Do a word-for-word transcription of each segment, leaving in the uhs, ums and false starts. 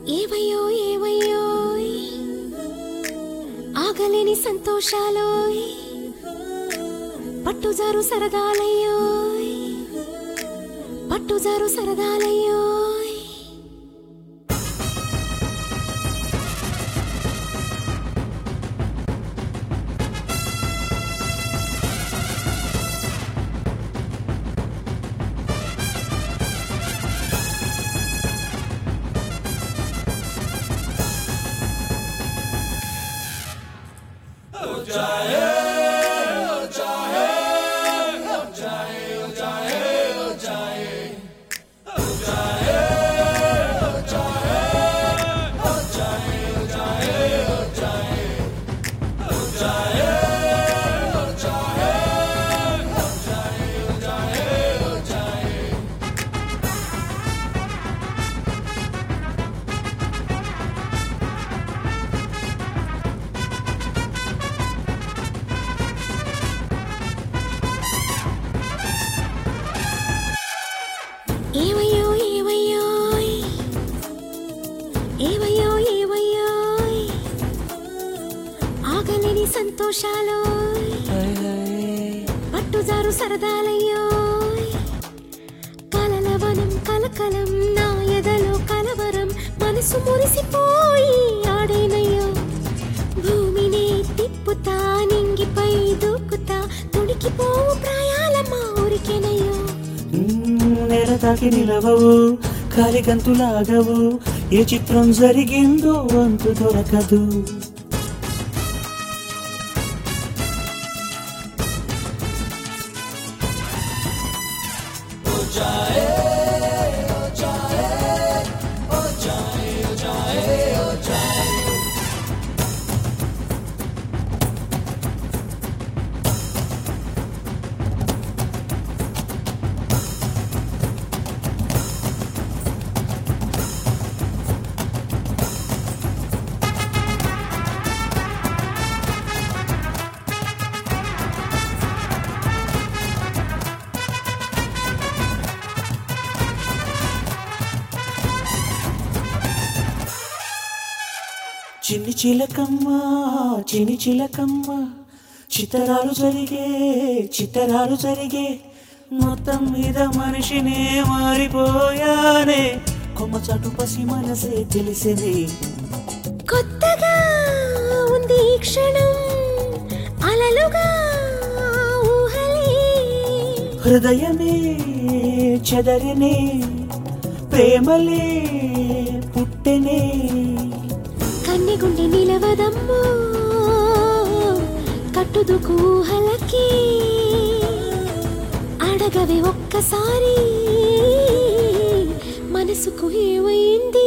ఏవయ్యో ఏవయ్యో ఆగలేని సంతోషాలో పట్టుజారు సరదాలయ్యో పట్టుజారు సరదాలయ్యో ఏవయ్యో ఏవయ్యో ఏవయ్యో ఏవయ్యో ఆగలేని సంతోషాలో పట్టుజారు సరదాలయ్యో కలలవనం కలకలం నా ఎదలో కలవరం మనసు మురిసిపోయి ఆడేనయ్యో భూమిని తిప్పుతా నింగిపై దూకుతా తుడికిపోవు ప్రాయాలమ్మా ఊరికేనయ్యో నేల తాకి నిలవవు కాలి గంతులాగవు ఏ చిత్రం జరిగిందో అంతు దొరకదు చిన్ని చిలకమ్మ చిన్ని చిలకమ్మ చిత్తరాలు జరిగే చిత్తరాలు జరిగే మొత్తం మీద మనిషినే మారిపోయానే కొమ్మ చాటు పసి మనసే తెలిసేది కొత్తగా ఉంది ఈ క్షణం అలలుగా ఊహలే హృదయమే చెదరనే ప్రేమలే పుట్టెనే కన్నె గుండె నిలవదమ్మో కట్టుదుకు ఊహలకి అడగవే ఒక్కసారి మనసుకు ఏమైంది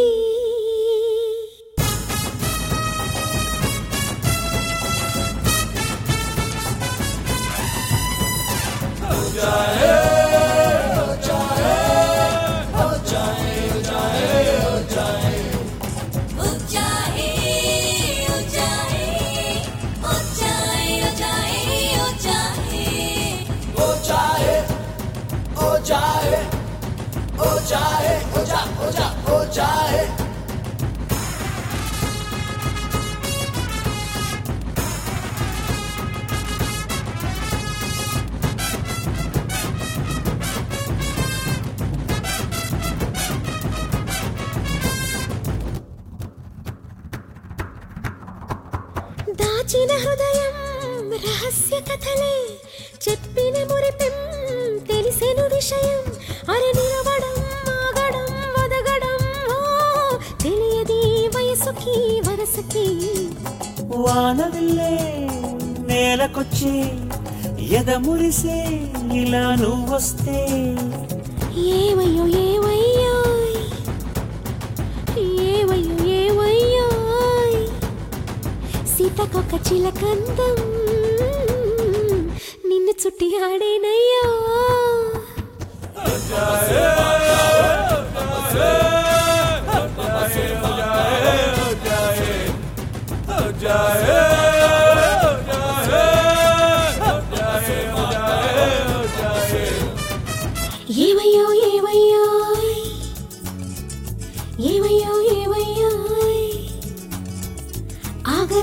దాచిన హృదయం రహస్య కథలే చెప్పిన మురిపెం తెలిసెను విషయం అరే నిలవడం ఆగడం వదగడం తెలియది వయసుకి వరసకి వానవిల్లే నేలకొచ్చి ఎద మురిసే ఇలా నువ్వొస్తే ఏవయ్యో ఏవయ్యో ఏవయ్యో ఏవయ్యో సీతకొక చిలకందం నిన్ను చుట్టి ఆడేనయ్యో ఏవయ్యో ఏవయ్యో ఏవయ్యో ఏవయ్యో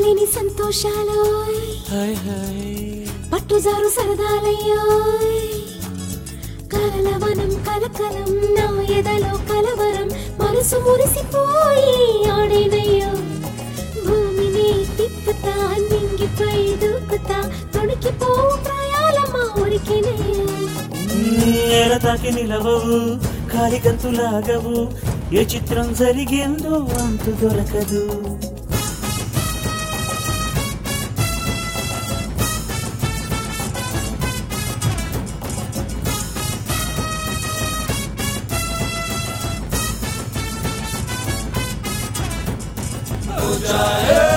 చెప్పలేని సంతోషాలు పట్టుజారు సరదాలయ్యో కలలవనం కలకలం నా ఎదలో కలవరం మనసు మురిసిపోయి ఆడేనయ్యో భూమిని తిప్పుతా నింగిపై దూకుతా తొణికిపో ప్రాయాలమ్మా ఊరికేనయ్యో నేల తాకి నిలవవు కాలి గంతులాగవు ఏ చిత్రం జరిగిందో అంతు దొరకదు Oh,